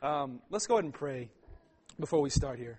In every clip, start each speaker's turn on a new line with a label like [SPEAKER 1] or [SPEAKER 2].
[SPEAKER 1] Let's go ahead and pray before we start here.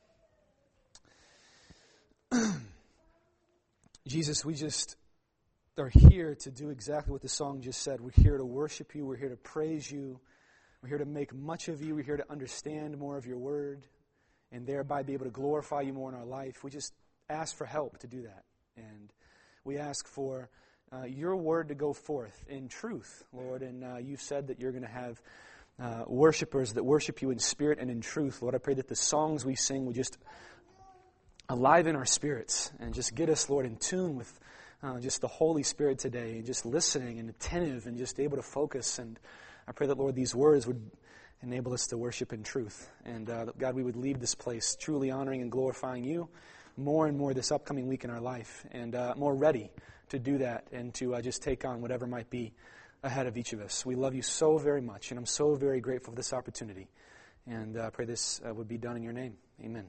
[SPEAKER 1] Jesus, we just are here to do exactly what the song just said. We're here to worship you. We're here to praise you. We're here to make much of you. We're here to understand more of your word and thereby be able to glorify you more in our life. We just ask for help to do that. And we ask for your word to go forth in truth, Lord. And you've said that you're going to have worshipers that worship you in spirit and in truth. Lord, I pray that the songs we sing would just aliven our spirits and just get us, Lord, in tune with just the Holy Spirit today, and just listening and attentive and just able to focus. And I pray that, Lord, these words would enable us to worship in truth. And God, we would leave this place truly honoring and glorifying you more and more this upcoming week in our life, and more ready to do that and to just take on whatever might be ahead of each of us. We love you so very much, and I'm so very grateful for this opportunity. And I pray this would be done in your name. Amen.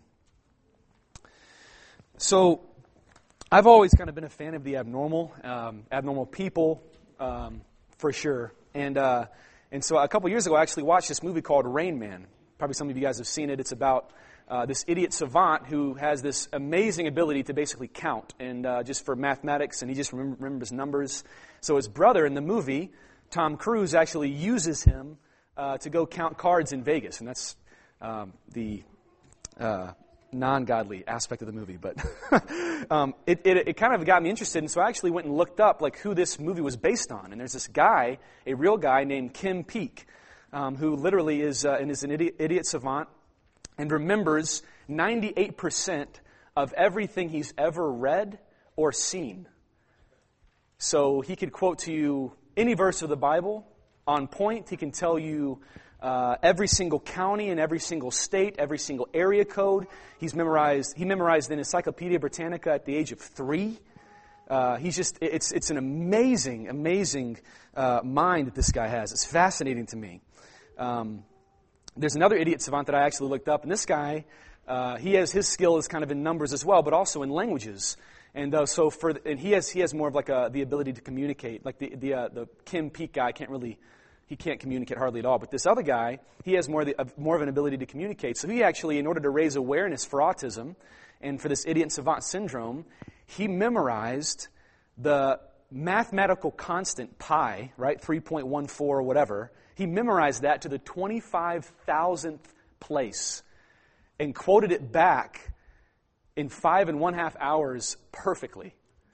[SPEAKER 1] So, I've always kind of been a fan of the abnormal people, for sure. And so a couple years ago, I actually watched this movie called Rain Man. Probably some of you guys have seen it. It's about this idiot savant who has this amazing ability to basically count, and just for mathematics, and he just remembers numbers. So his brother in the movie, Tom Cruise, actually uses him to go count cards in Vegas, and that's the non-godly aspect of the movie. But it kind of got me interested, and so I actually went and looked up like who this movie was based on. And there's this guy, a real guy named Kim Peek, who literally is an idiot savant and remembers 98% of everything he's ever read or seen. So he could quote to you any verse of the Bible on point. He can tell you every single county in every single state, every single area code. He memorized an Encyclopedia Britannica at the age of 3. It's an amazing mind that this guy has. It's fascinating to me. There's another idiot savant that I actually looked up, and this guy, his skill is kind of in numbers as well, but also in languages. And he has more of like the ability to communicate. Like the Kim Peek guy he can't communicate hardly at all. But this other guy, he has more of an ability to communicate. So he actually, in order to raise awareness for autism and for this idiot savant syndrome, he memorized the mathematical constant pi, right, 3.14 or whatever. He memorized that to the 25,000th place and quoted it back in 5.5 hours perfectly.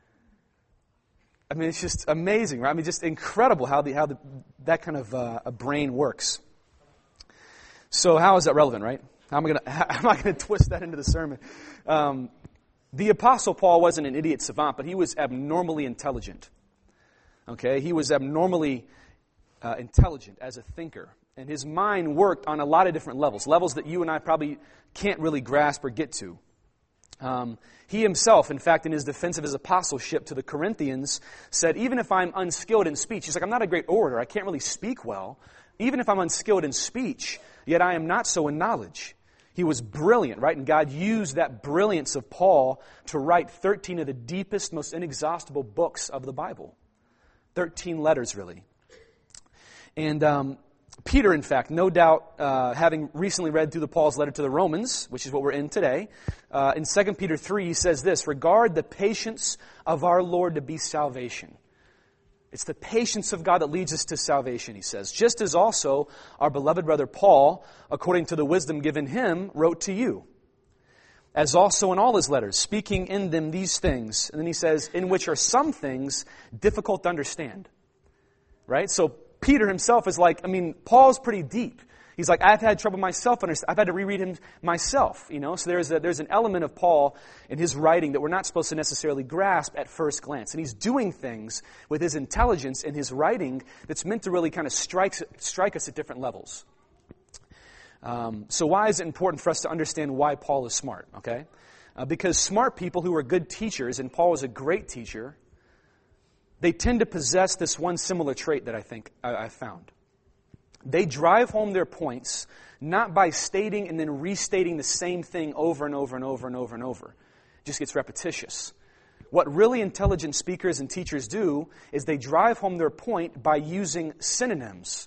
[SPEAKER 1] I mean, it's just amazing, right? I mean, just incredible how that kind of a brain works. So how is that relevant, right? How am I going to twist that into the sermon? The Apostle Paul wasn't an idiot savant, but he was abnormally intelligent. Okay? He was abnormally intelligent as a thinker. And his mind worked on a lot of different levels that you and I probably can't really grasp or get to. He himself, in fact, in his defense of his apostleship to the Corinthians, said, even if I'm unskilled in speech, he's like, I'm not a great orator, I can't really speak well. Even if I'm unskilled in speech, yet I am not so in knowledge. He was brilliant, right? And God used that brilliance of Paul to write 13 of the deepest, most inexhaustible books of the Bible. 13 letters, really. And Peter, in fact, no doubt, having recently read through Paul's letter to the Romans, which is what we're in today, in 2 Peter 3, he says this, regard the patience of our Lord to be salvation. It's the patience of God that leads us to salvation, he says. Just as also our beloved brother Paul, according to the wisdom given him, wrote to you. As also in all his letters, speaking in them these things. And then he says, in which are some things difficult to understand. Right? So Peter himself is like, Paul's pretty deep. He's like, I've had trouble myself. I've had to reread him myself. So there's an element of Paul in his writing that we're not supposed to necessarily grasp at first glance. And he's doing things with his intelligence in his writing that's meant to really kind of strike us at different levels. So why is it important for us to understand why Paul is smart? Okay, because smart people who are good teachers, and Paul was a great teacher, they tend to possess this one similar trait that I think I've found. They drive home their points not by stating and then restating the same thing over and over and over and over and over. It just gets repetitious. What really intelligent speakers and teachers do is they drive home their point by using synonyms,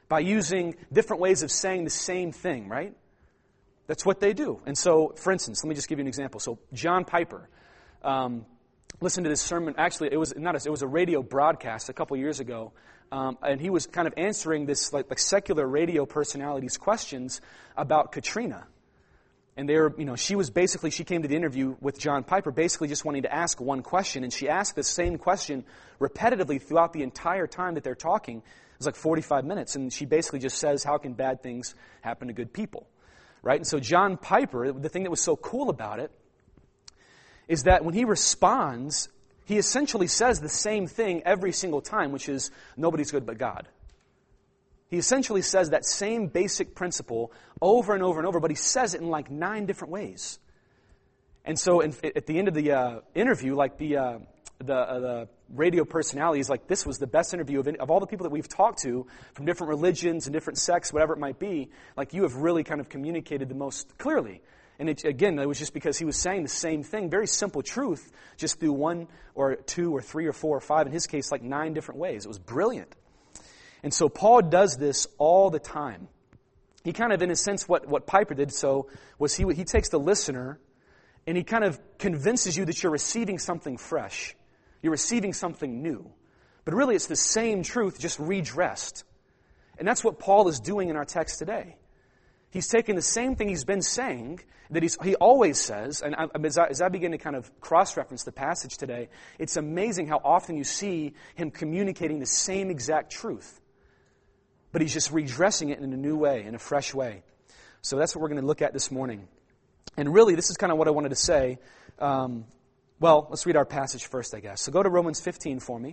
[SPEAKER 1] by using different ways of saying the same thing, right? That's what they do. And so, for instance, let me just give you an example. So John Piper, listened to this sermon. Actually, it was a radio broadcast a couple years ago, and he was kind of answering this like secular radio personalities questions about Katrina. And she came to the interview with John Piper basically just wanting to ask one question, and she asked the same question repetitively throughout the entire time that they're talking. It was like 45 minutes, and she basically just says, how can bad things happen to good people? Right? And so John Piper, the thing that was so cool about it is that when he responds, he essentially says the same thing every single time, which is, nobody's good but God. He essentially says that same basic principle over and over and over, but he says it in like 9 different ways. And so at the end of the interview, like the radio personality is like, this was the best interview of all the people that we've talked to from different religions and different sects, whatever it might be. Like, you have really kind of communicated the most clearly. And it was just because he was saying the same thing, very simple truth, just through 1 or 2 or 3 or 4 or 5, in his case, like 9 different ways. It was brilliant. And so Paul does this all the time. He kind of, in a sense, what Piper did was he takes the listener and he kind of convinces you that you're receiving something fresh. You're receiving something new. But really it's the same truth, just redressed. And that's what Paul is doing in our text today. He's taking the same thing he's been saying, that he always says, and as I begin to kind of cross-reference the passage today, it's amazing how often you see him communicating the same exact truth. But he's just redressing it in a new way, in a fresh way. So that's what we're going to look at this morning. And really, this is kind of what I wanted to say. Let's read our passage first, I guess. So go to Romans 15 for me.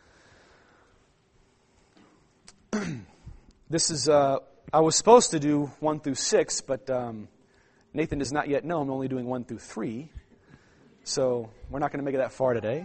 [SPEAKER 1] This is, I was supposed to do 1 through 6, but Nathan does not yet know I'm only doing 1 through 3. So we're not going to make it that far today.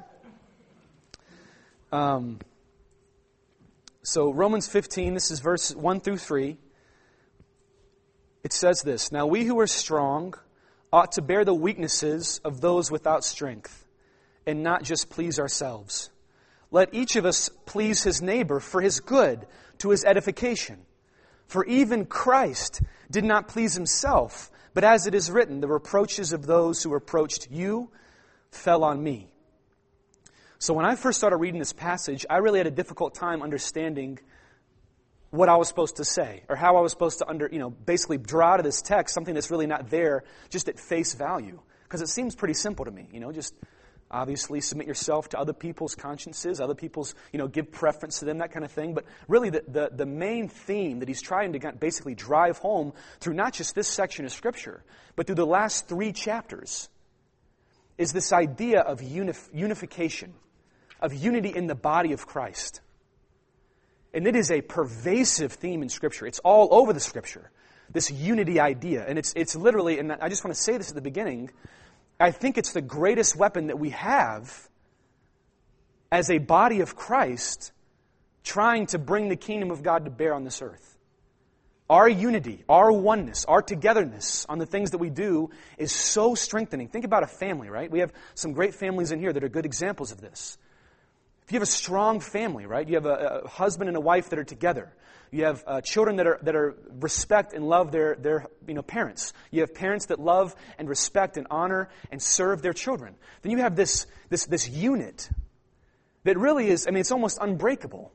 [SPEAKER 1] So Romans 15, this is verse 1 through 3. It says this, "Now we who are strong ought to bear the weaknesses of those without strength, and not just please ourselves. Let each of us please his neighbor for his good, to his edification. For even Christ did not please himself, but as it is written, the reproaches of those who reproached you fell on me." So when I first started reading this passage, I really had a difficult time understanding what I was supposed to say, or how I was supposed to basically draw out of this text something that's really not there just at face value. Because it seems pretty simple to me, just obviously submit yourself to other people's consciences, other people's, give preference to them, that kind of thing. But really the main theme that he's trying to basically drive home through not just this section of Scripture, but through the last 3 chapters, is this idea of unification, of unity in the body of Christ. And it is a pervasive theme in Scripture. It's all over the Scripture, this unity idea. And it's literally, and I just want to say this at the beginning, I think it's the greatest weapon that we have as a body of Christ trying to bring the kingdom of God to bear on this earth. Our unity, our oneness, our togetherness on the things that we do is so strengthening. Think about a family, right? We have some great families in here that are good examples of this. If you have a strong family, right? You have a husband and a wife that are together. You have children that are respect and love their parents. You have parents that love and respect and honor and serve their children. Then you have this unit that really is, it's almost unbreakable.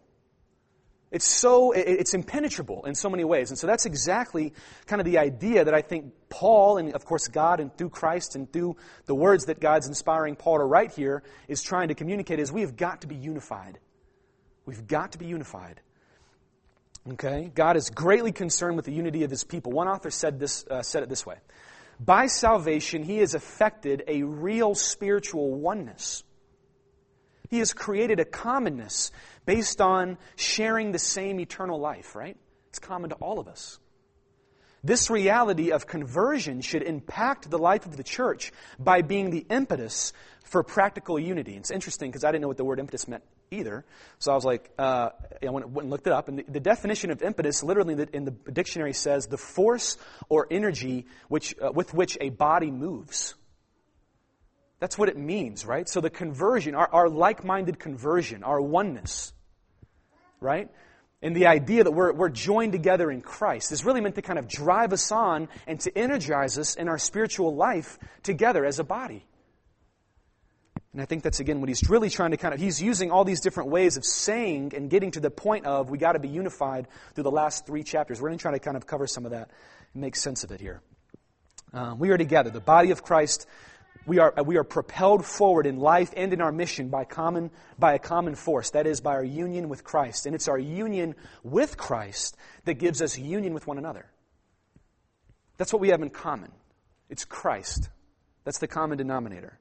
[SPEAKER 1] It's impenetrable in so many ways. And so that's exactly kind of the idea that I think Paul, and of course God, and through Christ, and through the words that God's inspiring Paul to write here, is trying to communicate, is we have got to be unified. We've got to be unified. Okay? God is greatly concerned with the unity of His people. One author said it this way: by salvation, He has effected a real spiritual oneness. He has created a commonness based on sharing the same eternal life, right? It's common to all of us. This reality of conversion should impact the life of the church by being the impetus for practical unity. It's interesting because I didn't know what the word impetus meant either. So I was like, I went and looked it up. And the definition of impetus literally in the dictionary says the force or energy with which a body moves. That's what it means, right? So the conversion, our like-minded conversion, our oneness, right? And the idea that we're joined together in Christ is really meant to kind of drive us on and to energize us in our spiritual life together as a body. And I think that's, again, what he's really trying to he's using all these different ways of saying and getting to the point of we got to be unified through the last 3 chapters. We're going to try to kind of cover some of that and make sense of it here. We are together, the body of Christ. We are propelled forward in life and in our mission by a common force. That is, by our union with Christ. And it's our union with Christ that gives us union with one another. That's what we have in common. It's Christ. That's the common denominator.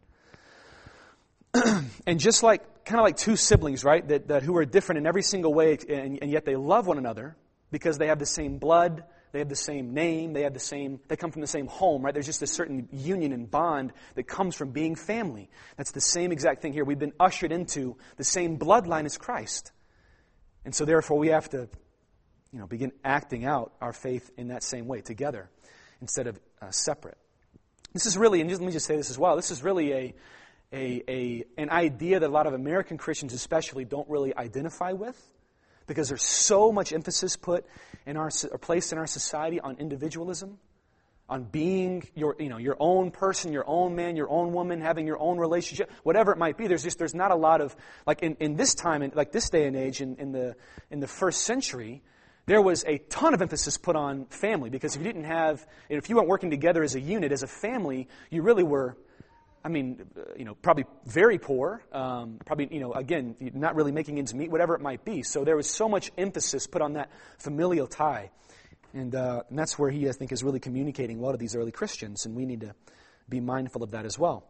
[SPEAKER 1] And just kind of like 2 siblings, right, that who are different in every single way, and yet they love one another because they have the same blood, they have the same name, they come from the same home, right? There's just a certain union and bond that comes from being family. That's the same exact thing here. We've been ushered into the same bloodline as Christ. And so therefore we have to, begin acting out our faith in that same way, together, instead of separate. This is really, and let me just say this as well, this is really an idea that a lot of American Christians especially don't really identify with, because there's so much emphasis placed in our society on individualism, on being your own person, your own man, your own woman, having your own relationship, whatever it might be. There's not a lot of, like in this time, like this day and age, in the first century, there was a ton of emphasis put on family, because if you weren't working together as a unit, as a family, you really were, probably very poor, again, not really making ends meet, whatever it might be. So there was so much emphasis put on that familial tie. And that's where he, I think, is really communicating a lot of these early Christians, and we need to be mindful of that as well.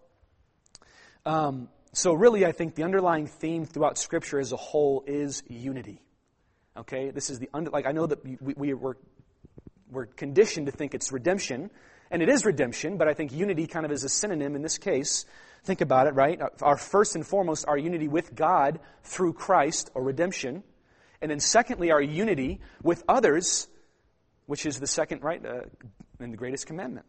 [SPEAKER 1] So really, I think the underlying theme throughout Scripture as a whole is unity. Okay? This is I know that we're conditioned to think it's redemption, and it is redemption, but I think unity kind of is a synonym in this case. Think about it, right? Our first and foremost, our unity with God through Christ, or redemption. And then secondly, our unity with others, which is the second, right, and the greatest commandment.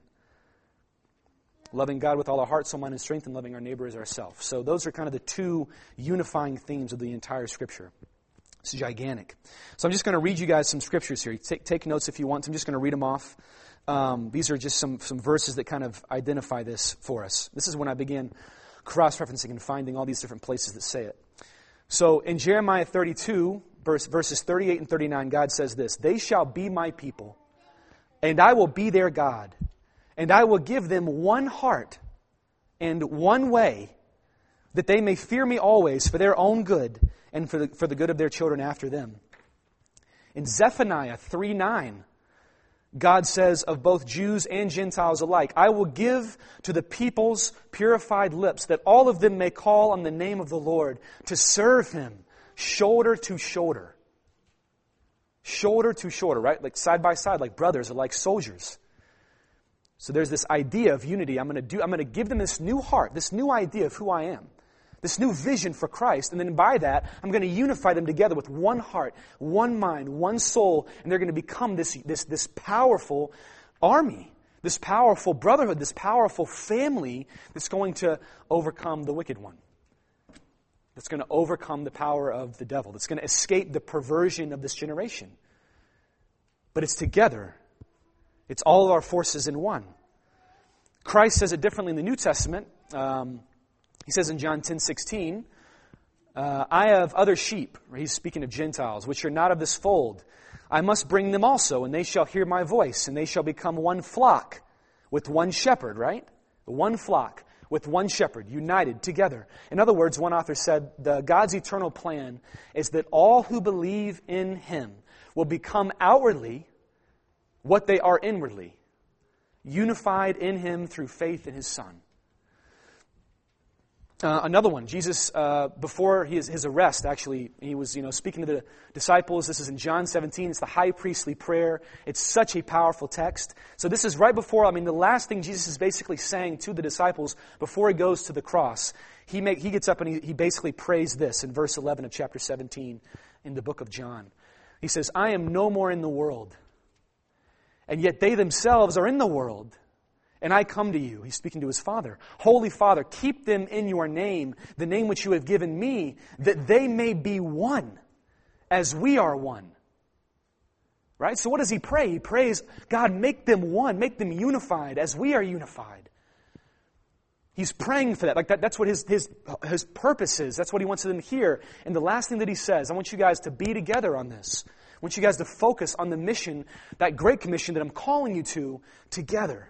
[SPEAKER 1] Loving God with all our heart, soul, mind, and strength, and loving our neighbor as ourselves. So those are kind of the 2 unifying themes of the entire Scripture. It's gigantic. So I'm just going to read you guys some scriptures here. Take notes if you want. I'm just going to read them off. These are just some verses that kind of identify this for us. This is when I began cross-referencing and finding all these different places that say it. So in Jeremiah 32, verses 38 and 39, God says this: "They shall be my people, and I will be their God, and I will give them one heart and one way, that they may fear me always for their own good and for the good of their children after them." In Zephaniah 3:9, God says of both Jews and Gentiles alike, "I will give to the peoples purified lips, that all of them may call on the name of the Lord, to serve Him shoulder to shoulder." Shoulder to shoulder, right? Like side by side, like brothers or like soldiers. So there's this idea of unity. I'm going to give them this new heart, this new idea of who I am, this new vision for Christ, and then by that, I'm going to unify them together with one heart, one mind, one soul, and they're going to become this powerful army, this powerful brotherhood, this powerful family that's going to overcome the wicked one, that's going to overcome the power of the devil, that's going to escape the perversion of this generation. But it's together. It's all of our forces in one. Christ says it differently in the New Testament. He says in John 10:16, "I have other sheep," he's speaking of Gentiles, "which are not of this fold. I must bring them also, and they shall hear my voice, and they shall become one flock with one shepherd," right? One flock with one shepherd, united together. In other words, one author said, God's eternal plan is that all who believe in Him will become outwardly what they are inwardly, unified in Him through faith in His Son. Another one, Jesus, before his arrest, actually, he was, speaking to the disciples. This is in John 17. It's the high priestly prayer. It's such a powerful text. So this is right before, the last thing Jesus is basically saying to the disciples before He goes to the cross. He gets up and he basically prays this in verse 11 of chapter 17 in the book of John. He says, "I am no more in the world, and yet they themselves are in the world. And I come to you," he's speaking to his Father, "Holy Father, keep them in your name, the name which you have given me, that they may be one, as we are one." Right? So what does he pray? He prays, God, make them one, make them unified as we are unified. He's praying for that. Like that's what his purpose is. That's what he wants them to hear. And the last thing that he says, I want you guys to be together on this. I want you guys to focus on the mission, that great commission that I'm calling you to, together.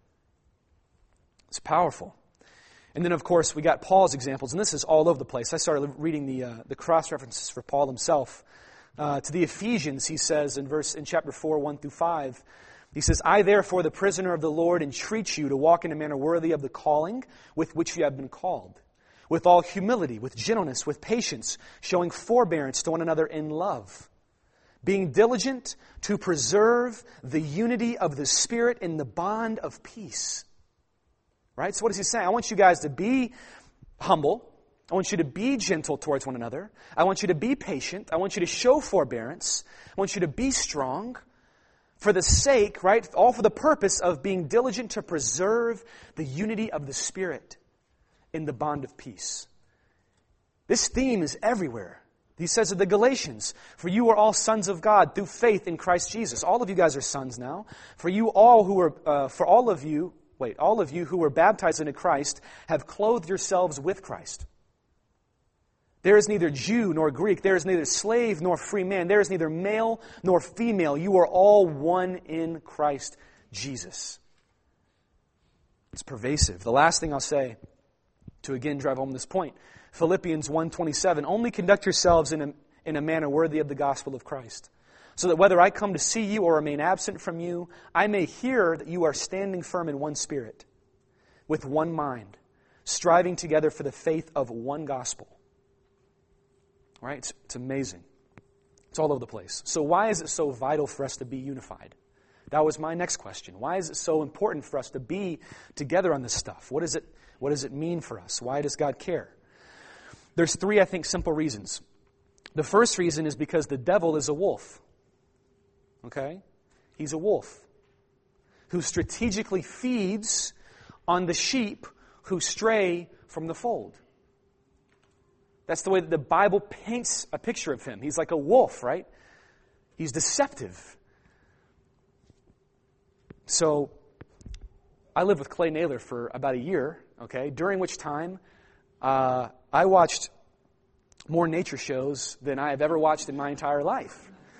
[SPEAKER 1] It's powerful. And then, of course, we got Paul's examples, and this is all over the place. I started reading the cross-references for Paul himself. To the Ephesians, he says in chapter 4, 1 through 5, he says, I therefore, the prisoner of the Lord, entreat you to walk in a manner worthy of the calling with which you have been called, with all humility, with gentleness, with patience, showing forbearance to one another in love, being diligent to preserve the unity of the Spirit in the bond of peace. Right? So what is he saying? I want you guys to be humble. I want you to be gentle towards one another. I want you to be patient. I want you to show forbearance. I want you to be strong for the sake, right, all for the purpose of being diligent to preserve the unity of the Spirit in the bond of peace. This theme is everywhere. He says to the Galatians, for you are all sons of God through faith in Christ Jesus. All of you guys are sons now. All of you who were baptized into Christ have clothed yourselves with Christ. There is neither Jew nor Greek. There is neither slave nor free man. There is neither male nor female. You are all one in Christ Jesus. It's pervasive. The last thing I'll say to again drive home this point, Philippians 1:27, only conduct yourselves in a manner worthy of the gospel of Christ, so that whether I come to see you or remain absent from you, I may hear that you are standing firm in one spirit, with one mind, striving together for the faith of one gospel. Right? It's amazing. It's all over the place. So why is it so vital for us to be unified? That was my next question. Why is it so important for us to be together on this stuff? What does it mean for us? Why does God care? There's 3, I think, simple reasons. The first reason is because the devil is a wolf. Okay? He's a wolf who strategically feeds on the sheep who stray from the fold. That's the way that the Bible paints a picture of him. He's like a wolf, right? He's deceptive. So, I lived with Clay Naylor for about a year, okay, during which time I watched more nature shows than I have ever watched in my entire life.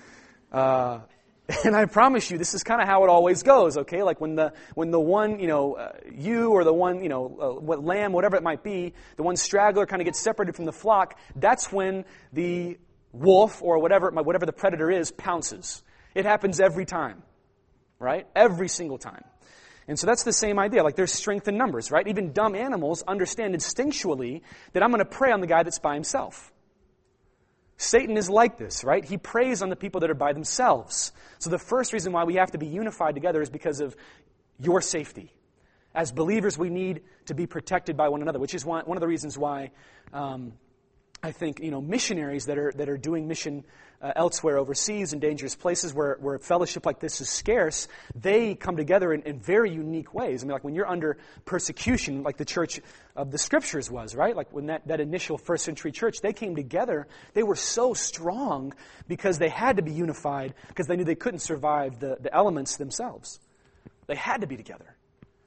[SPEAKER 1] And I promise you, this is kind of how it always goes, okay? Like when the one, ewe or the one, lamb, whatever it might be, the one straggler kind of gets separated from the flock, that's when the wolf or whatever the predator is pounces. It happens every time, right? Every single time. And so that's the same idea. Like there's strength in numbers, right? Even dumb animals understand instinctually that I'm going to prey on the guy that's by himself. Satan is like this, right? He preys on the people that are by themselves. So the first reason why we have to be unified together is because of your safety. As believers, we need to be protected by one another, which is one of the reasons why I think missionaries that are doing mission elsewhere overseas in dangerous places where fellowship like this is scarce, they come together in very unique ways. I mean, like when you're under persecution, like the church of the Scriptures was, right? Like when that initial first century church, they came together, they were so strong because they had to be unified because they knew they couldn't survive the elements themselves. They had to be together.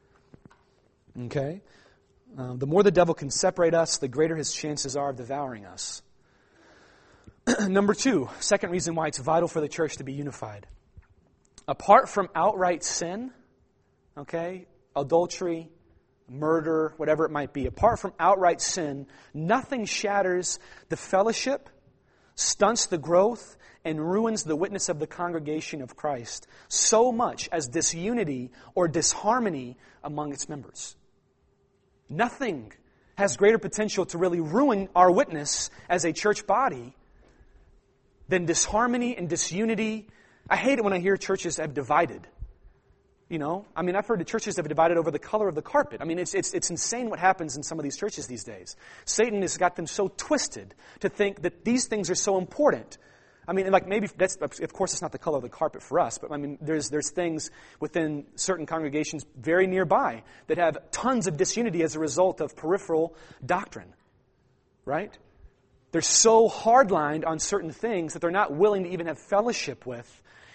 [SPEAKER 1] Okay? The more the devil can separate us, the greater his chances are of devouring us. Number 2, second reason why it's vital for the church to be unified. Apart from outright sin, okay, adultery, murder, whatever it might be, apart from outright sin, nothing shatters the fellowship, stunts the growth, and ruins the witness of the congregation of Christ so much as disunity or disharmony among its members. Nothing has greater potential to really ruin our witness as a church body than disharmony and disunity. I hate it when I hear churches have divided. I've heard the churches have divided over the color of the carpet. I mean, it's insane what happens in some of these churches these days. Satan has got them so twisted to think that these things are so important. I mean, like maybe that's, of course, it's not the color of the carpet for us, but I mean, there's things within certain congregations very nearby that have tons of disunity as a result of peripheral doctrine, right? They're so hardlined on certain things that they're not willing to even have fellowship with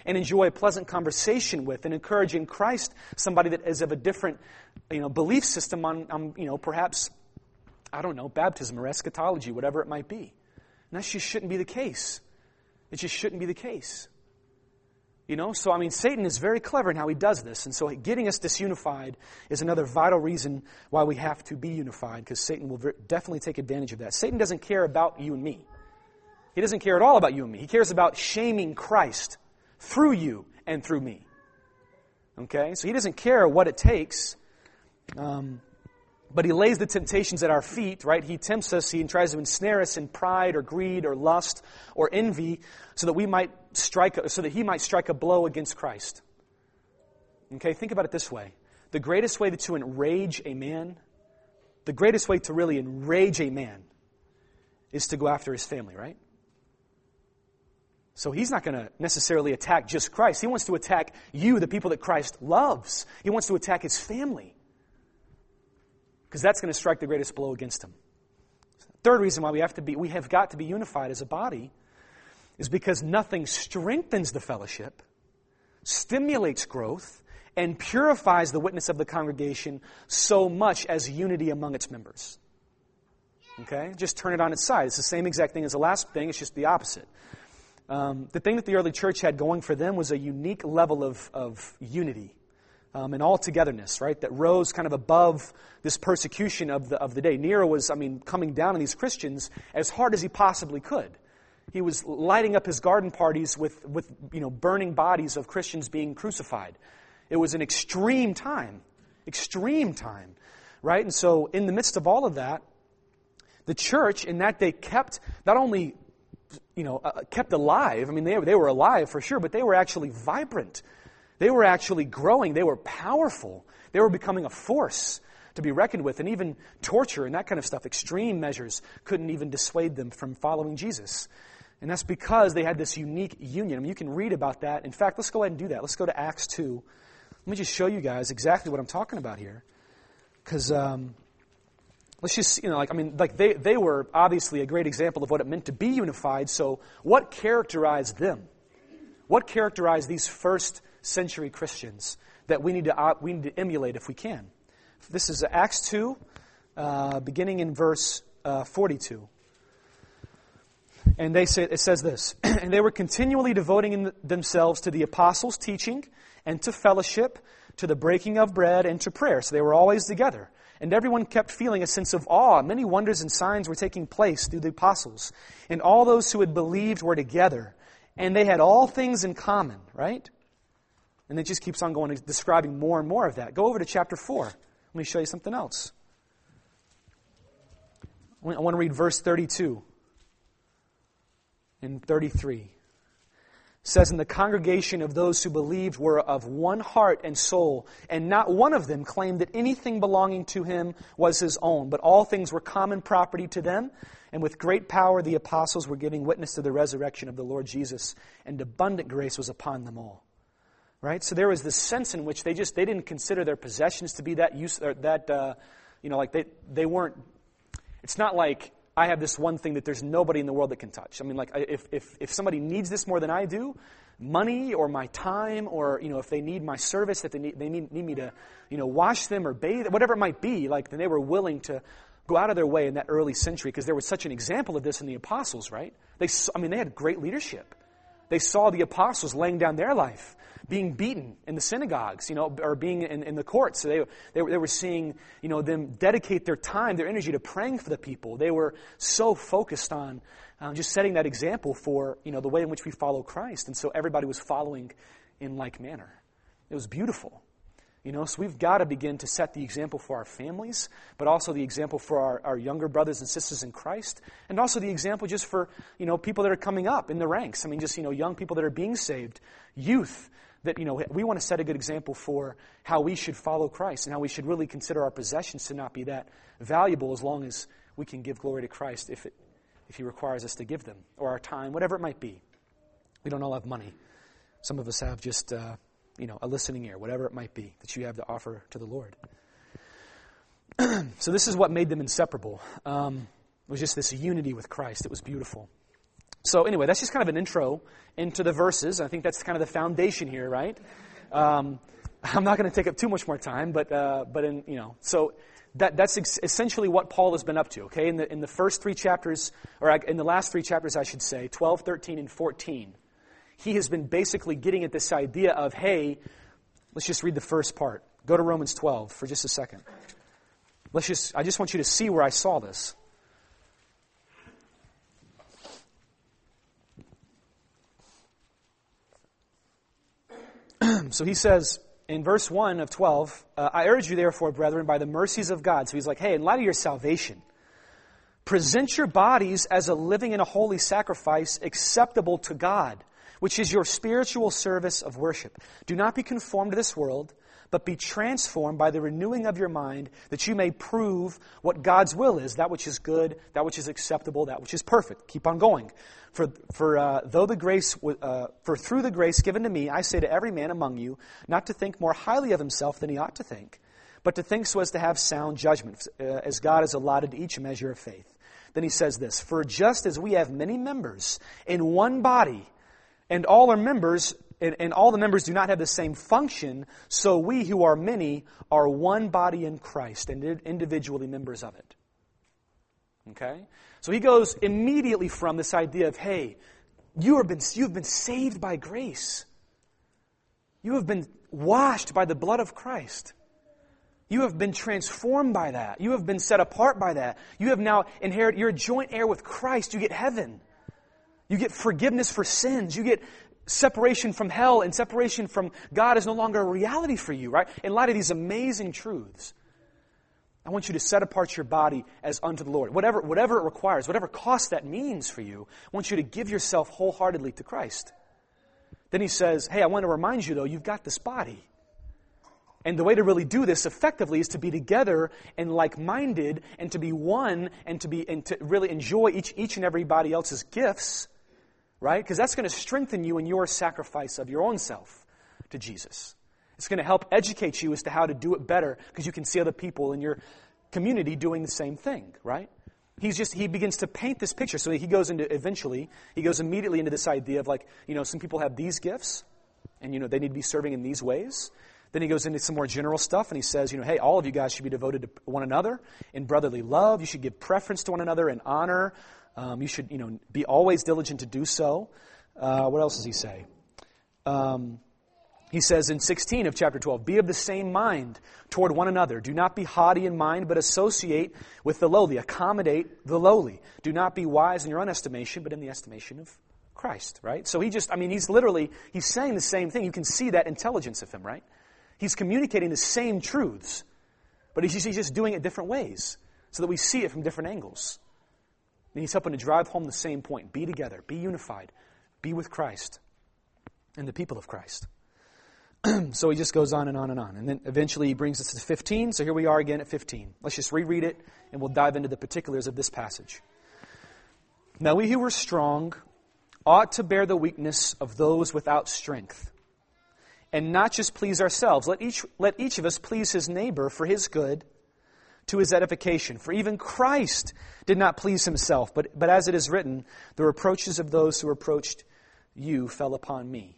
[SPEAKER 1] and enjoy a pleasant conversation with and encourage in Christ somebody that is of a different, belief system on perhaps, baptism or eschatology, whatever it might be. And that just shouldn't be the case. It just shouldn't be the case. So Satan is very clever in how he does this. And so getting us disunified is another vital reason why we have to be unified, because Satan will definitely take advantage of that. Satan doesn't care about you and me. He doesn't care at all about you and me. He cares about shaming Christ through you and through me. Okay? So he doesn't care what it takes. But he lays the temptations at our feet, right? He tempts us, he tries to ensnare us in pride or greed or lust or envy so that he might strike a blow against Christ. Okay, think about it this way. The greatest way to enrage a man, the greatest way to really enrage a man is to go after his family, right? So he's not going to necessarily attack just Christ. He wants to attack you, the people that Christ loves. He wants to attack his family, because that's going to strike the greatest blow against him. Third reason why we have got to be unified as a body is because nothing strengthens the fellowship, stimulates growth, and purifies the witness of the congregation so much as unity among its members. Okay? Just turn it on its side. It's the same exact thing as the last thing, it's just the opposite. The thing that the early church had going for them was a unique level of unity. And all-togetherness, right, that rose kind of above this persecution of the day. Nero was, coming down on these Christians as hard as he possibly could. He was lighting up his garden parties with burning bodies of Christians being crucified. It was an extreme time, right? And so in the midst of all of that, the church in that day kept not only, kept alive. They were alive for sure, but they were actually vibrant. They were actually growing. They were powerful. They were becoming a force to be reckoned with. And even torture and that kind of stuff, extreme measures, couldn't even dissuade them from following Jesus. And that's because they had this unique union. You can read about that. In fact, let's go ahead and do that. Let's go to Acts 2. Let me just show you guys exactly what I'm talking about here. Because let's just, they were obviously a great example of what it meant to be unified. So what characterized them? What characterized these first century Christians that we need to emulate if we can? This is Acts 2, beginning in verse 42. And it says this, and they were continually devoting themselves to the apostles' teaching and to fellowship, to the breaking of bread and to prayer. So they were always together. And everyone kept feeling a sense of awe. Many wonders and signs were taking place through the apostles. And all those who had believed were together. And they had all things in common, right? And it just keeps on going, describing more and more of that. Go over to chapter 4. Let me show you something else. I want to read verse 32 and 33. It says, and the congregation of those who believed were of one heart and soul, and not one of them claimed that anything belonging to him was his own, but all things were common property to them. And with great power the apostles were giving witness to the resurrection of the Lord Jesus, and abundant grace was upon them all. Right? So there was this sense in which they didn't consider their possessions to be that they weren't. It's not like I have this one thing that there's nobody in the world that can touch. If somebody needs this more than I do, money or my time, or if they need my service, if they need me to wash them or bathe, whatever it might be, then they were willing to go out of their way in that early century, because there was such an example of this in the apostles, right? They had great leadership. They saw the apostles laying down their life, being beaten in the synagogues, or being in the courts. So they were seeing, them dedicate their time, their energy to praying for the people. They were so focused on just setting that example for, the way in which we follow Christ. And so everybody was following in like manner. It was beautiful. So we've got to begin to set the example for our families, but also the example for our younger brothers and sisters in Christ, and also the example just for, people that are coming up in the ranks. Young people that are being saved, youth, that, we want to set a good example for how we should follow Christ and how we should really consider our possessions to not be that valuable, as long as we can give glory to Christ if He requires us to give them, or our time, whatever it might be. We don't all have money. Some of us have just, a listening ear, whatever it might be that you have to offer to the Lord. So this is what made them inseparable. It was just this unity with Christ. It was beautiful. So anyway, that's just kind of an intro into the verses. I think that's kind of the foundation here, right? I'm not going to take up too much more time, but so that's essentially what Paul has been up to. Okay, in the first 3 chapters, or in the last 3 chapters, I should say, 12, 13, and 14, he has been basically getting at this idea of, hey, let's just read the first part. Go to Romans 12 for just a second. I just want you to see where I saw this. So he says in verse 1 of 12, I urge you therefore, brethren, by the mercies of God. So he's like, hey, in light of your salvation, present your bodies as a living and a holy sacrifice acceptable to God, which is your spiritual service of worship. Do not be conformed to this world, but be transformed by the renewing of your mind, that you may prove what God's will is, that which is good, that which is acceptable, that which is perfect. Keep on going. For through the grace given to me, I say to every man among you, not to think more highly of himself than he ought to think, but to think so as to have sound judgment, as God has allotted to each a measure of faith. Then he says this, for just as we have many members in one body, and all are members, and all the members do not have the same function, so we who are many are one body in Christ, and individually members of it. Okay? So he goes immediately from this idea of, hey, you've been saved by grace. You have been washed by the blood of Christ. You have been transformed by that. You have been set apart by that. You have now inherited, you're a joint heir with Christ. You get heaven. You get forgiveness for sins. You get separation from hell, and separation from God is no longer a reality for you, right? In light of these amazing truths, I want you to set apart your body as unto the Lord. Whatever it requires, whatever cost that means for you, I want you to give yourself wholeheartedly to Christ. Then he says, hey, I want to remind you, though, you've got this body. And the way to really do this effectively is to be together and like-minded, and to be one, and to really enjoy each and everybody else's gifts, right? Because that's going to strengthen you in your sacrifice of your own self to Jesus. It's going to help educate you as to how to do it better, because you can see other people in your community doing the same thing, right? He begins to paint this picture. So he goes immediately into this idea of, like, some people have these gifts, and they need to be serving in these ways. Then he goes into some more general stuff, and he says, hey, all of you guys should be devoted to one another in brotherly love. You should give preference to one another in honor. You should, be always diligent to do so. What else does he say? He says in 16 of chapter 12, be of the same mind toward one another. Do not be haughty in mind, but associate with the lowly. Accommodate the lowly. Do not be wise in your own estimation, but in the estimation of Christ, right? So he's saying the same thing. You can see that intelligence of him, right? He's communicating the same truths, but he's just doing it different ways so that we see it from different angles. And he's helping to drive home the same point. Be together. Be unified. Be with Christ and the people of Christ. So he just goes on and on and on. And then eventually he brings us to 15. So here we are again at 15. Let's just reread it, and we'll dive into the particulars of this passage. Now we who are strong ought to bear the weakness of those without strength, and not just please ourselves. Let each of us please his neighbor for his good, to his edification. For even Christ did not please himself, but as it is written, the reproaches of those who reproached you fell upon me.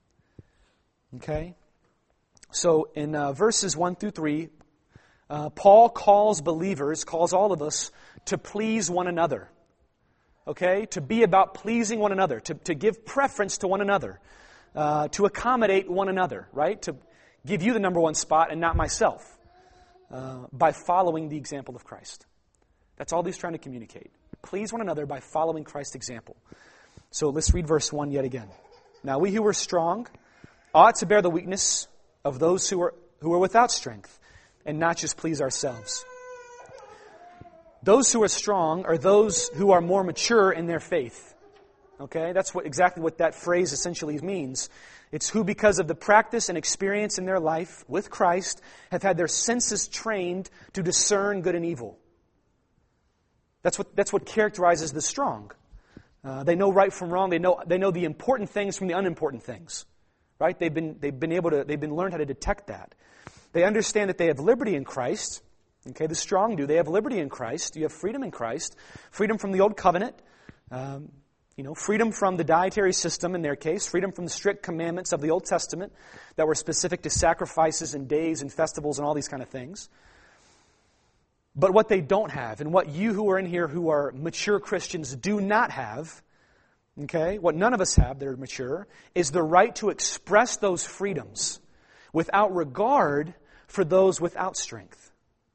[SPEAKER 1] Okay? So in verses 1 through 3, Paul calls all of us to please one another. Okay? To be about pleasing one another, to give preference to one another, to accommodate one another, right? To give you the number one spot and not myself, by following the example of Christ. That's all he's trying to communicate. Please one another by following Christ's example. So let's read verse 1 yet again. Now we who are strong ought to bear the weakness of those who are without strength, and not just please ourselves. Those who are strong are those who are more mature in their faith. Okay, that's exactly what that phrase essentially means. It's who, because of the practice and experience in their life with Christ, have had their senses trained to discern good and evil. That's what characterizes the strong. They know right from wrong. They know the important things from the unimportant things. Right? They've been learned how to detect that. They understand that they have liberty in Christ. Okay, the strong do. They have liberty in Christ. You have freedom in Christ. Freedom from the old covenant. Freedom from the dietary system in their case, freedom from the strict commandments of the Old Testament that were specific to sacrifices and days and festivals and all these kind of things. But what they don't have, and what you who are in here who are mature Christians do not have, okay, what none of us have that are mature, is the right to express those freedoms without regard for those without strength.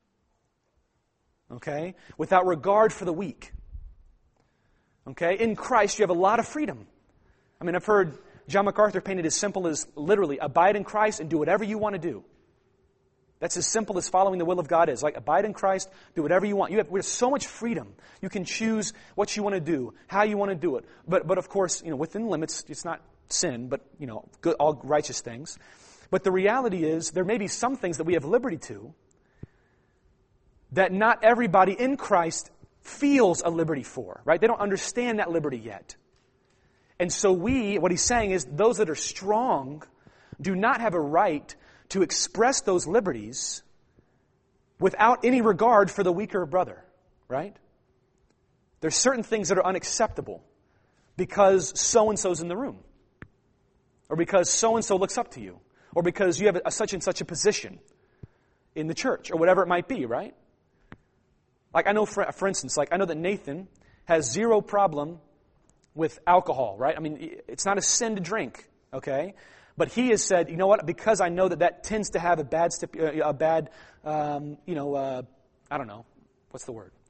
[SPEAKER 1] Okay? Without regard for the weak. Okay? In Christ, you have a lot of freedom. I mean, I've heard John MacArthur painted as simple as literally, abide in Christ and do whatever you want to do. That's as simple as following the will of God is. Like, abide in Christ, do whatever you want. We have so much freedom. You can choose what you want to do, how you want to do it. But of course, within limits, it's not sin, but, good, all righteous things. But the reality is, there may be some things that we have liberty to that not everybody in Christ feels a liberty for, right? They don't understand that liberty yet. And so what he's saying is, those that are strong do not have a right to express those liberties without any regard for the weaker brother, right? There's certain things that are unacceptable because so-and-so's in the room, or because so-and-so looks up to you, or because you have such and such a position in the church, or whatever it might be, right? Like, I know, for instance, I know that Nathan has zero problem with alcohol, right? I mean, it's not a sin to drink, okay? But he has said, you know what, because I know that tends to have a bad I don't know, what's the word?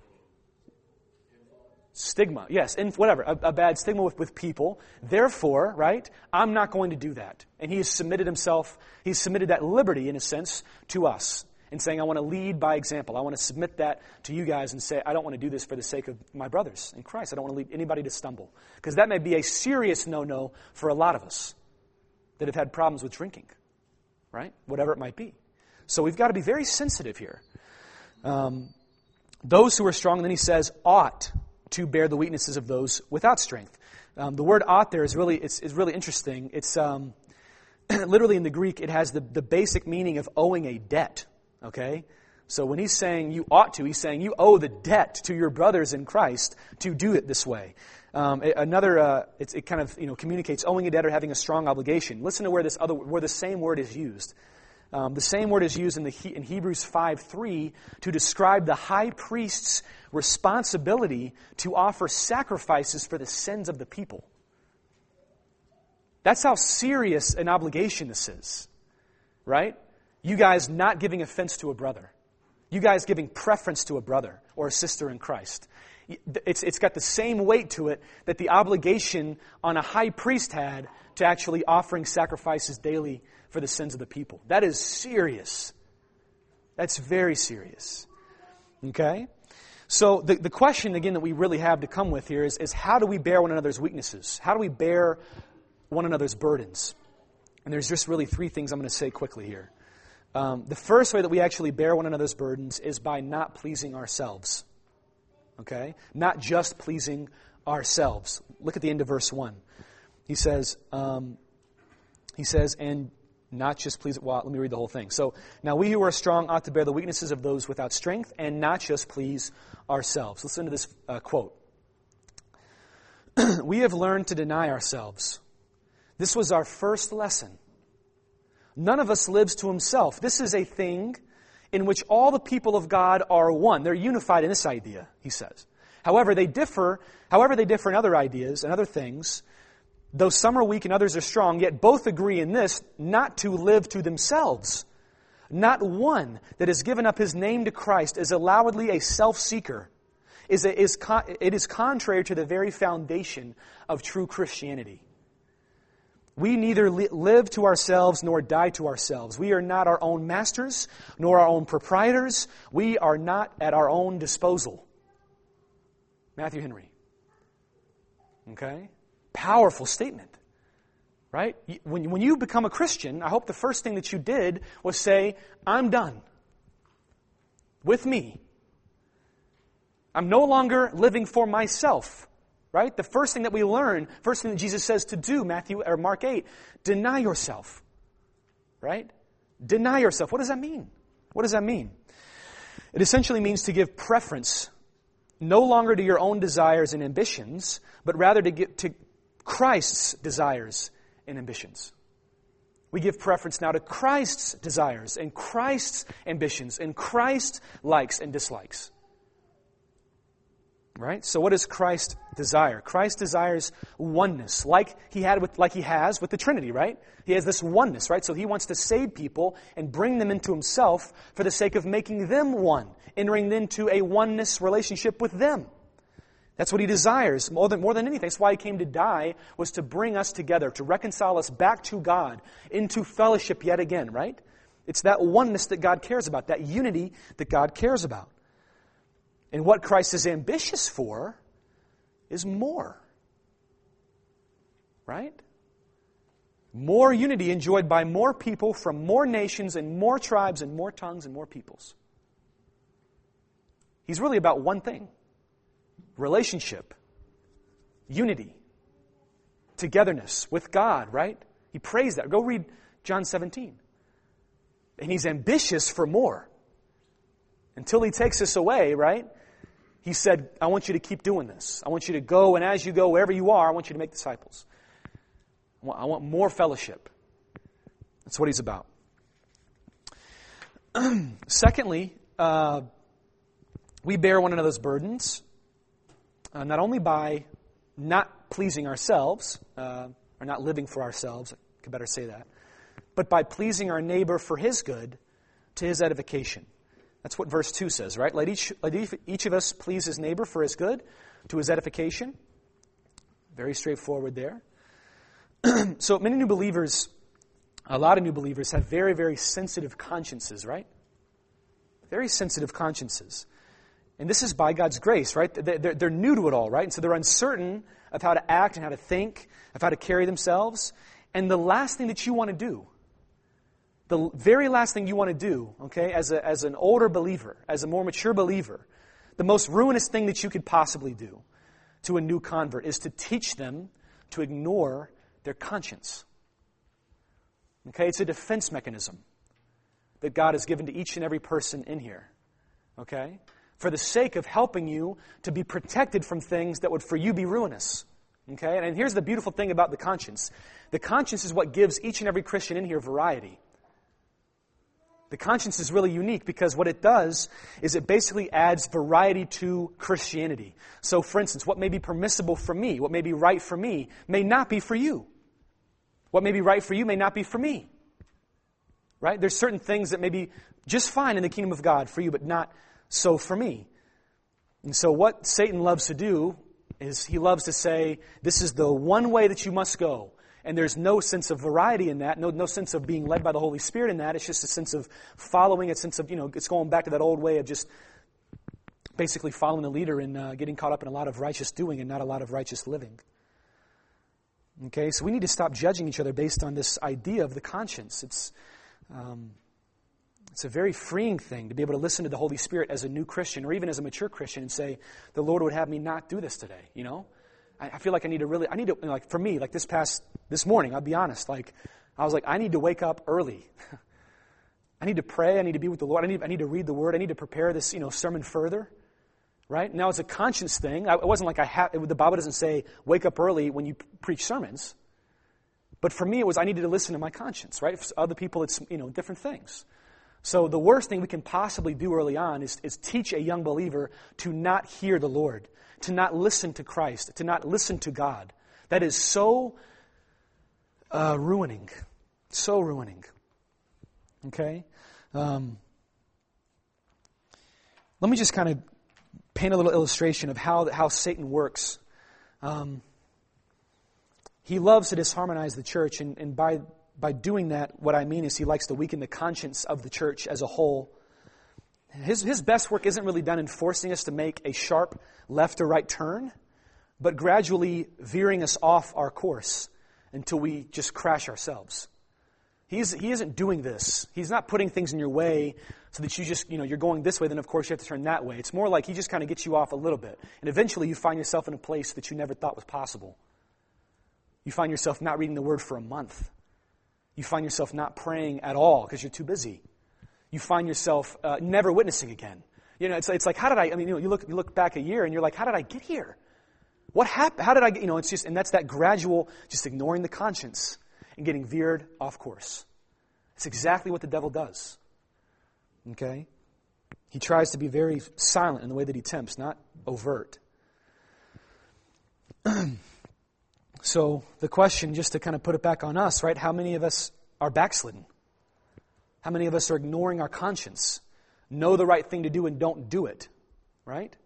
[SPEAKER 1] Stigma, yes, whatever, a bad stigma with people. Therefore, right, I'm not going to do that. And he has submitted that liberty, in a sense, to us. In saying, I want to lead by example. I want to submit that to you guys and say, I don't want to do this for the sake of my brothers in Christ. I don't want to lead anybody to stumble. Because that may be a serious no-no for a lot of us that have had problems with drinking, right? Whatever it might be. So we've got to be very sensitive here. Those who are strong, and then he says, ought to bear the weaknesses of those without strength. The word ought there is really interesting. It's literally in the Greek, it has the basic meaning of owing a debt. Okay? So when he's saying you ought to, he's saying you owe the debt to your brothers in Christ to do it this way. It kind of communicates owing a debt or having a strong obligation. Listen to where the same word is used. The same word is used in Hebrews 5:3 to describe the high priest's responsibility to offer sacrifices for the sins of the people. That's how serious an obligation this is, right? You guys not giving offense to a brother. You guys giving preference to a brother or a sister in Christ. It's got the same weight to it that the obligation on a high priest had to actually offering sacrifices daily for the sins of the people. That is serious. That's very serious. Okay? So the question, again, that we really have to come with here is how do we bear one another's weaknesses? How do we bear one another's burdens? And there's just really three things I'm going to say quickly here. The first way that we actually bear one another's burdens is by not pleasing ourselves. Okay? Not just pleasing ourselves. Look at the end of verse 1. He says, and not just please... Well, let me read the whole thing. So, now we who are strong ought to bear the weaknesses of those without strength and not just please ourselves. Listen to this quote. We have learned to deny ourselves. This was our first lesson. None of us lives to himself. This is a thing in which all the people of God are one. They're unified in this idea, he says. However, they differ in other ideas and other things. Though some are weak and others are strong, yet both agree in this, not to live to themselves. Not one that has given up his name to Christ is avowedly a self-seeker. It is contrary to the very foundation of true Christianity. We neither live to ourselves nor die to ourselves. We are not our own masters, nor our own proprietors. We are not at our own disposal. Matthew Henry. Okay? Powerful statement. Right? When you become a Christian, I hope the first thing that you did was say, I'm done. With me. I'm no longer living for myself. Right? The first thing that we learn, first thing that Jesus says to do, Mark 8, deny yourself. Right? Deny yourself. What does that mean? What does that mean? It essentially means to give preference no longer to your own desires and ambitions, but rather to get to Christ's desires and ambitions. We give preference now to Christ's desires and Christ's ambitions and Christ's likes and dislikes. Right? So what does Christ desire? Christ desires oneness, like he has with the Trinity, right? He has this oneness, right? So he wants to save people and bring them into himself for the sake of making them one, entering into a oneness relationship with them. That's what he desires more than anything. That's why he came to die, was to bring us together, to reconcile us back to God, into fellowship yet again, right? It's that oneness that God cares about, that unity that God cares about. And what Christ is ambitious for is more. Right? More unity enjoyed by more people from more nations and more tribes and more tongues and more peoples. He's really about one thing. Relationship. Unity. Togetherness with God, right? He prays that. Go read John 17. And he's ambitious for more. Until he takes us away, right? He said, I want you to keep doing this. I want you to go, and as you go, wherever you are, I want you to make disciples. I want more fellowship. That's what he's about. Secondly, we bear one another's burdens, not only by not pleasing ourselves, or not living for ourselves, I could better say that, but by pleasing our neighbor for his good, to his edification. That's what verse 2 says, right? Let each of us please his neighbor for his good, to his edification. Very straightforward there. So many new believers, a lot of new believers have very, very sensitive consciences, right? Very sensitive consciences. And this is by God's grace, right? They're new to it all, right? And so they're uncertain of how to act and how to think, of how to carry themselves. And the last thing that you want to do, the very last thing you want to do, okay, as an older believer, as a more mature believer, the most ruinous thing that you could possibly do to a new convert is to teach them to ignore their conscience. Okay, it's a defense mechanism that God has given to each and every person in here. Okay? For the sake of helping you to be protected from things that would for you be ruinous. Okay? And here's the beautiful thing about the conscience. The conscience is what gives each and every Christian in here variety. The conscience is really unique because what it does is it basically adds variety to Christianity. So, for instance, what may be permissible for me, what may be right for me, may not be for you. What may be right for you may not be for me. Right? There's certain things that may be just fine in the kingdom of God for you, but not so for me. And so what Satan loves to do is he loves to say, this is the one way that you must go. And there's no sense of variety in that, no sense of being led by the Holy Spirit in that. It's just a sense of following, a sense of, it's going back to that old way of just basically following the leader and getting caught up in a lot of righteous doing and not a lot of righteous living. Okay, so we need to stop judging each other based on this idea of the conscience. It's a very freeing thing to be able to listen to the Holy Spirit as a new Christian or even as a mature Christian and say, the Lord would have me not do this today, I feel like I need to, like for me, like this morning, I'll be honest, I was like, I need to wake up early. I need to pray, I need to be with the Lord, I need to read the Word, I need to prepare this, sermon further. Right? Now it's a conscience thing. It wasn't like the Bible doesn't say, wake up early when you preach sermons. But for me, it was I needed to listen to my conscience, right? For other people, it's, different things. So the worst thing we can possibly do early on is teach a young believer to not hear the Lord, to not listen to Christ, to not listen to God. That is so ruining. So ruining. Okay? Let me just kind of paint a little illustration of how Satan works. He loves to disharmonize the church, and by doing that, what I mean is he likes to weaken the conscience of the church as a whole. His best work isn't really done in forcing us to make a sharp left or right turn, but gradually veering us off our course until we just crash ourselves. He isn't doing this. He's not putting things in your way so that you just, you're going this way, then of course you have to turn that way. It's more like he just kind of gets you off a little bit. And eventually you find yourself in a place that you never thought was possible. You find yourself not reading the Word for a month. You find yourself not praying at all because you're too busy. You find yourself never witnessing again. It's like, how did you look back a year and you're like, how did I get here? What happened? How did I get, it's just, and that's that gradual, just ignoring the conscience and getting veered off course. It's exactly what the devil does. Okay? He tries to be very silent in the way that he tempts, not overt. So the question, just to kind of put it back on us, right? How many of us are backslidden? How many of us are ignoring our conscience? Know the right thing to do and don't do it, right?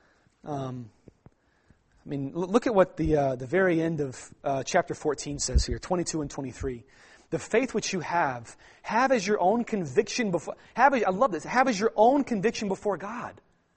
[SPEAKER 1] Look at what the very end of chapter 14 says here, 22 and 23. The faith which you have as your own conviction before. I love this. Have as your own conviction before God.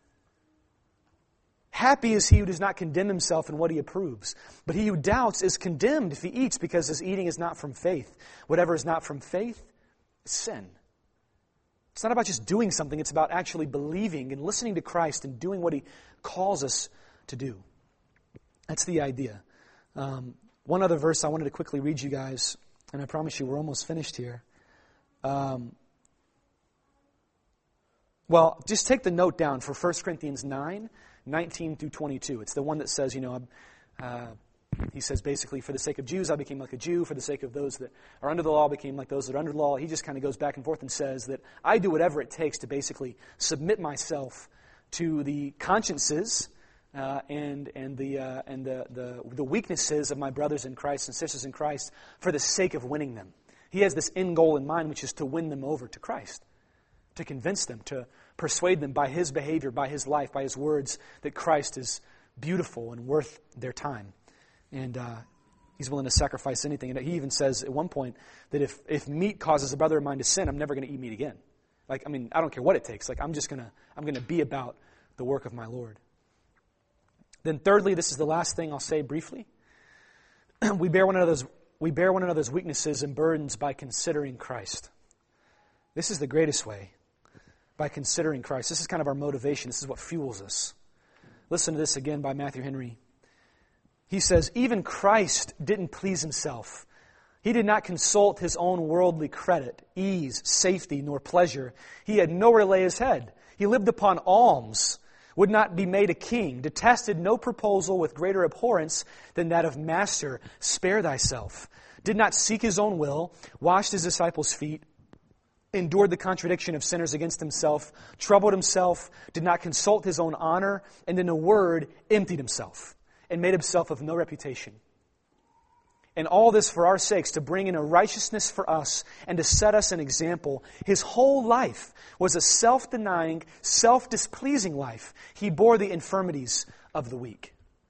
[SPEAKER 1] Happy is he who does not condemn himself in what he approves. But he who doubts is condemned if he eats, because his eating is not from faith. Whatever is not from faith is sin. It's not about just doing something. It's about actually believing and listening to Christ and doing what he calls us to do. That's the idea. One other verse I wanted to quickly read you guys, and I promise you we're almost finished here. Just take the note down for 1 Corinthians 9, 19 through 22. It's the one that says, he says basically, for the sake of Jews, I became like a Jew. For the sake of those that are under the law, I became like those that are under the law. He just kind of goes back and forth and says that I do whatever it takes to basically submit myself to the consciences and the weaknesses of my brothers in Christ and sisters in Christ for the sake of winning them. He has this end goal in mind, which is to win them over to Christ, to convince them, to persuade them by his behavior, by his life, by his words, that Christ is beautiful and worth their time. And he's willing to sacrifice anything. And he even says at one point that if meat causes a brother of mine to sin, I'm never going to eat meat again. I don't care what it takes. I'm going to be about the work of my Lord. Then thirdly, this is the last thing I'll say briefly. We bear one another's weaknesses and burdens by considering Christ. This is the greatest way, by considering Christ. This is kind of our motivation. This is what fuels us. Listen to this again by Matthew Henry. He says, even Christ didn't please himself. He did not consult his own worldly credit, ease, safety, nor pleasure. He had nowhere to lay his head. He lived upon alms, would not be made a king, detested no proposal with greater abhorrence than that of Master, spare thyself, did not seek his own will, washed his disciples' feet, endured the contradiction of sinners against himself, troubled himself, did not consult his own honor, and in a word, emptied himself, and made himself of no reputation. And all this for our sakes, to bring in a righteousness for us and to set us an example. His whole life was a self-denying, self-displeasing life. He bore the infirmities of the weak.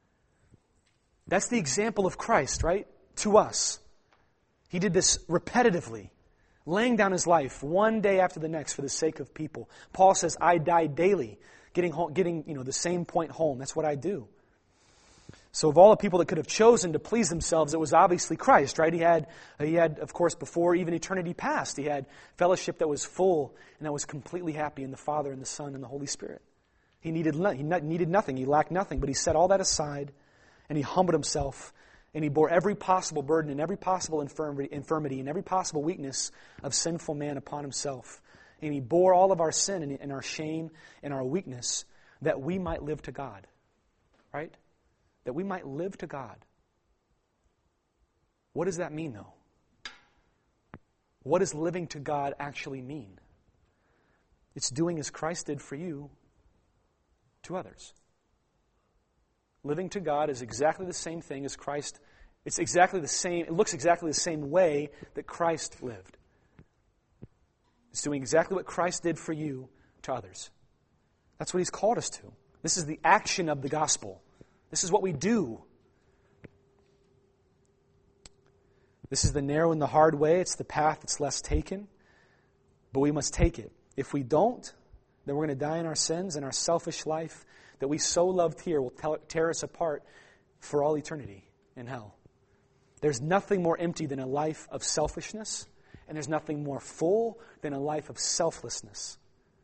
[SPEAKER 1] That's the example of Christ, right? To us. He did this repetitively, laying down his life one day after the next for the sake of people. Paul says, I die daily, getting the same point home. That's what I do. So of all the people that could have chosen to please themselves, it was obviously Christ, right? He had, of course, before even eternity past, he had fellowship that was full and that was completely happy in the Father and the Son and the Holy Spirit. He needed nothing. He lacked nothing. But he set all that aside and he humbled himself and he bore every possible burden and every possible infirmity and every possible weakness of sinful man upon himself. And he bore all of our sin and our shame and our weakness that we might live to God, right? That we might live to God. What does that mean, though? What does living to God actually mean? It's doing as Christ did for you to others. Living to God is exactly the same thing as Christ. It's exactly the same. It looks exactly the same way that Christ lived. It's doing exactly what Christ did for you to others. That's what he's called us to. This is the action of the gospel. This is what we do. This is the narrow and the hard way. It's the path that's less taken. But we must take it. If we don't, then we're going to die in our sins, and our selfish life that we so loved here will tear us apart for all eternity in hell. There's nothing more empty than a life of selfishness, and there's nothing more full than a life of selflessness.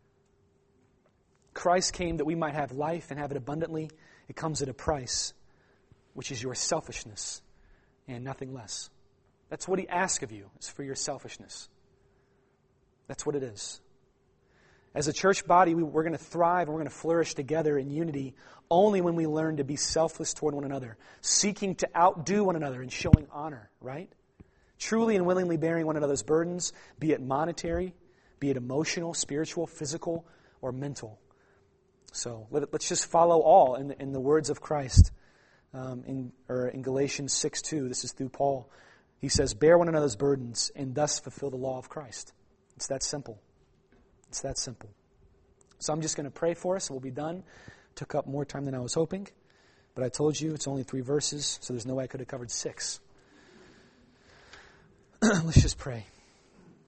[SPEAKER 1] Christ came that we might have life and have it abundantly. It comes at a price, which is your selfishness and nothing less. That's what he asks of you, is for your selfishness. That's what it is. As a church body, we're going to thrive and we're going to flourish together in unity only when we learn to be selfless toward one another, seeking to outdo one another and showing honor, right? Truly and willingly bearing one another's burdens, be it monetary, be it emotional, spiritual, physical, or mental. So let's just follow all in the words of Christ. In Galatians 6:2, this is through Paul. He says, bear one another's burdens and thus fulfill the law of Christ. It's that simple. It's that simple. So I'm just going to pray for us and we'll be done. Took up more time than I was hoping. But I told you it's only 3 verses, so there's no way I could have covered 6. Let's just pray.